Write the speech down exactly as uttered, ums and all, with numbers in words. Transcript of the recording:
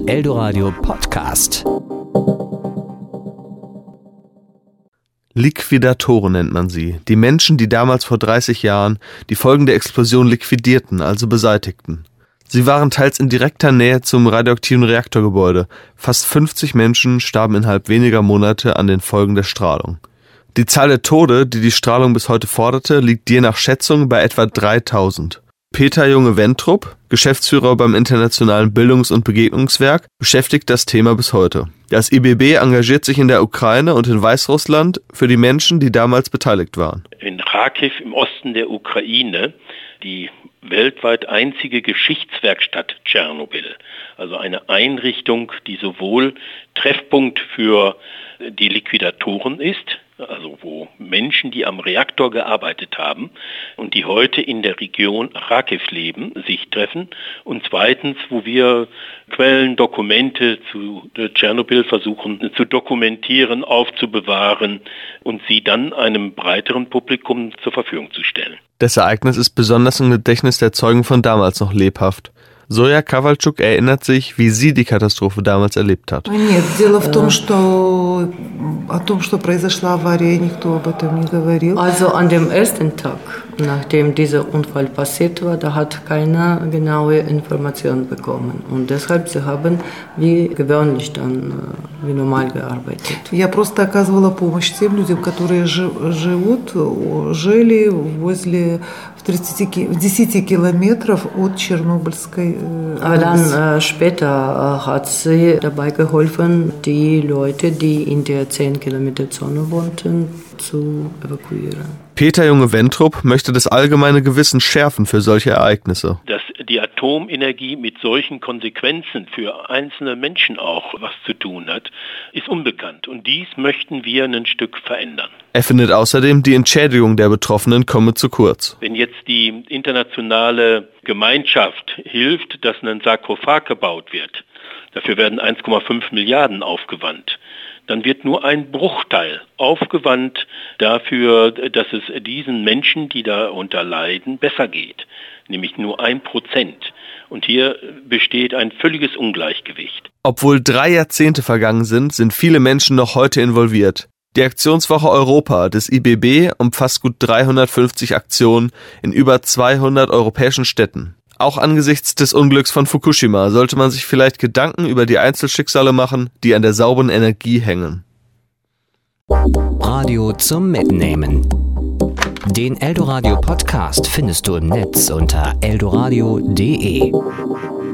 Eldoradio Podcast. Liquidatoren nennt man sie. Die Menschen, die damals vor dreißig Jahren die Folgen der Explosion liquidierten, also beseitigten. Sie waren teils in direkter Nähe zum radioaktiven Reaktorgebäude. Fast fünfzig Menschen starben innerhalb weniger Monate an den Folgen der Strahlung. Die Zahl der Tode, die die Strahlung bis heute forderte, liegt je nach Schätzung bei etwa dreitausend. Peter Junge-Wentrop, Geschäftsführer beim Internationalen Bildungs- und Begegnungswerk, beschäftigt das Thema bis heute. Das I B B engagiert sich in der Ukraine und in Weißrussland für die Menschen, die damals beteiligt waren. In Charkiw im Osten der Ukraine, die weltweit einzige Geschichtswerkstatt Tschernobyl, also eine Einrichtung, die sowohl Treffpunkt für die Liquidatoren ist, also wo Menschen, die am Reaktor gearbeitet haben und die heute in der Region Charkiw leben, sich treffen, und zweitens, wo wir Quellen, Dokumente zu Tschernobyl versuchen zu dokumentieren, aufzubewahren und sie dann einem breiteren Publikum zur Verfügung zu stellen. Das Ereignis ist besonders im Gedächtnis der Zeugen von damals noch lebhaft. Zoja Kowalczuk erinnert sich, wie sie die Katastrophe damals erlebt hat. Нет, дело в том, что о том, что произошла авария, никто об этом не говорил. Also an dem ersten Tag, nachdem dieser Unfall passiert war, da hat keiner genaue Informationen bekommen. Und deshalb, sie haben wie gewöhnlich dann, wie normal gearbeitet. Я просто оказывала помощь тем людям, которые живут, жили возле в тридцати, в десяти километров от Чернобыльской. Aber dann äh, später äh, hat sie dabei geholfen, die Leute, die in der zehn Kilometer Zone wohnten, zu evakuieren. Peter Junge-Wentrop möchte das allgemeine Gewissen schärfen für solche Ereignisse. Dass die Atomenergie mit solchen Konsequenzen für einzelne Menschen auch was zu tun hat, ist unbekannt. Und dies möchten wir ein Stück verändern. Er findet außerdem, die Entschädigung der Betroffenen komme zu kurz. Wenn jetzt die internationale Gemeinschaft hilft, dass ein Sarkophag gebaut wird, dafür werden eins Komma fünf Milliarden aufgewandt, dann wird nur ein Bruchteil aufgewandt dafür, dass es diesen Menschen, die darunter leiden, besser geht. Nämlich nur ein Prozent. Und hier besteht ein völliges Ungleichgewicht. Obwohl drei Jahrzehnte vergangen sind, sind viele Menschen noch heute involviert. Die Aktionswoche Europa des I B B umfasst gut dreihundertfünfzig Aktionen in über zweihundert europäischen Städten. Auch angesichts des Unglücks von Fukushima sollte man sich vielleicht Gedanken über die Einzelschicksale machen, die an der sauberen Energie hängen. Radio zum Mitnehmen. Den Eldoradio Podcast findest du im Netz unter eldoradio punkt de.